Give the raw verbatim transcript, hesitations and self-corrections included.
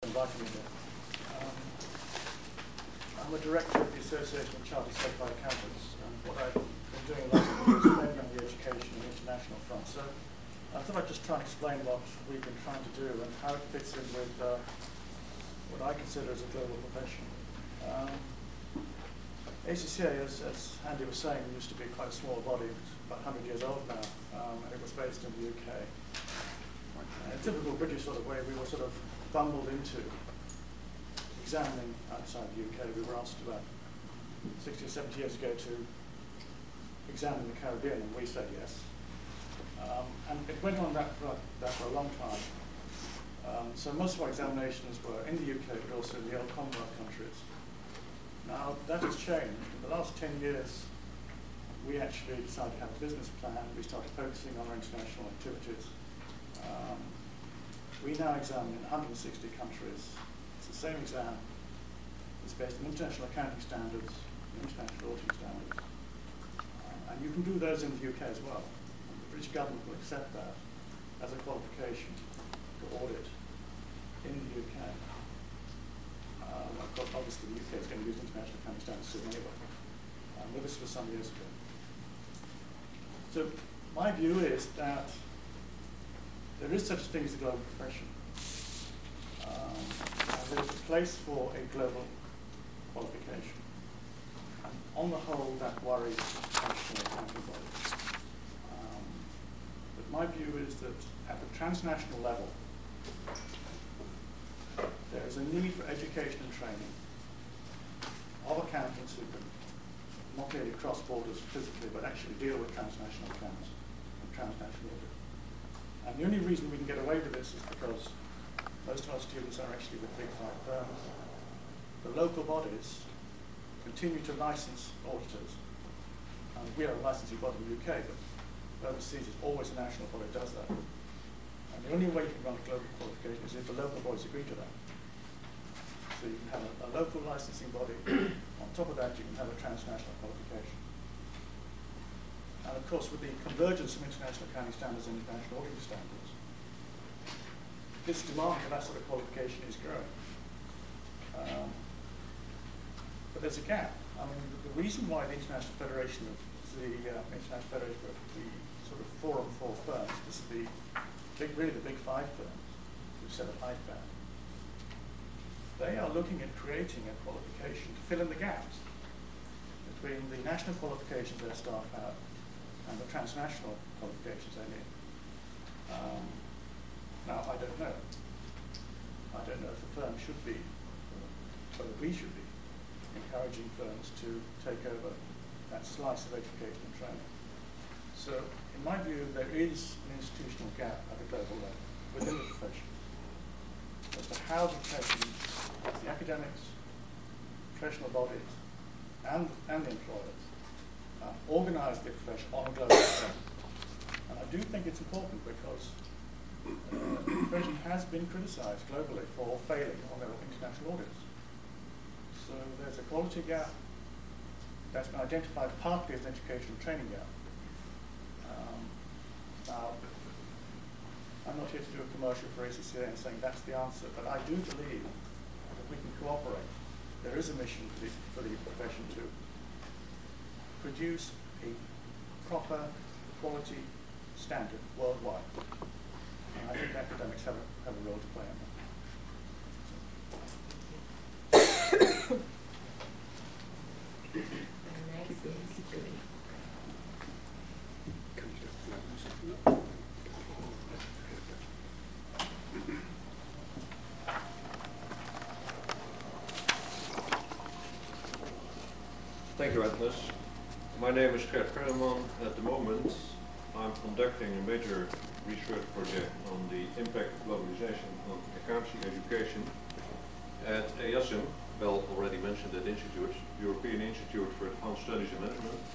inviting me here. Um, I'm a director of the Association of Chartered Certified Accountants, and what I've been doing the last couple of years is mainly on the education and international front. So I thought I'd just try and explain what we've been trying to do and how it fits in with uh, what I consider as a global profession. Um, A C C A, as, as Andy was saying, used to be quite a small body. It's about one hundred years old now, um, and it was based in the U K. In a typical British sort of way, we were sort of bumbled into examining outside the U K. We were asked about sixty or seventy years ago to examine the Caribbean, and we said yes. Um, and it went on that for, that for a long time. Um, so most of our examinations were in the U K, but also in the old Commonwealth countries. Now, that has changed. In the last ten years, we actually decided to have a business plan. We started focusing on our international activities. Um, we now examine in one hundred sixty countries. It's the same exam. It's based on international accounting standards, international auditing standards. Uh, and you can do those in the U K as well. And the British government will accept that as a qualification to audit in the U K. Um, of course, obviously, the U K is going to use international accounting standards soon anyway. Um, but this was some years ago. So my view is that there is such a thing as a global profession. Um, and there's a place for a global qualification. And on the whole, that worries national accounting bodies. Um, but my view is that at the transnational level, there is a need for education and training of accountants who can not merely cross borders physically, but actually deal with transnational accounts and transnational audit. And the only reason we can get away with this is because most of our students are actually with big five firms. The local bodies continue to license auditors. And we are a licensing body in the U K, but overseas it's always a national body that does that. And the only way you can run a global qualification is if the local bodies agree to that. So you can have a, a local licensing body. On top of that, you can have a transnational qualification. And of course, with the convergence of international accounting standards and international auditing standards, this demand for that sort of qualification is growing. Um, but there's a gap. I mean, the, the reason why the International Federation of the uh, International Federation of the sort of forum for firms, this is the big, really the big five firms who set up I F A D. They are looking at creating a qualification to fill in the gaps between the national qualifications their staff have and the transnational qualifications they need. Um, now, I don't know. I don't know if the firm should be, whether we should be, encouraging firms to take over that slice of education and training. So, in my view, there is an institutional gap at a global level within the profession as to how the profession, the academics, professional bodies, and, and the employers uh, organize the profession on a global scale. And I do think it's important because uh, the profession has been criticized globally for failing on their international audits. So there's a quality gap that's been identified partly as an education and training gap. Um, now, I'm not here to do a commercial for A C C A and saying that's the answer, but I do believe that we can cooperate. There is a mission for the, for the profession to produce a proper quality standard worldwide. And I think academics have a, have a role to play in that. Thank you, Agnes. My name is Gert Perelman. At the moment, I'm conducting a major research project on the impact of globalization on accountancy education at E A S M. Well, already mentioned that institute, European Institute for Advanced Studies in Management.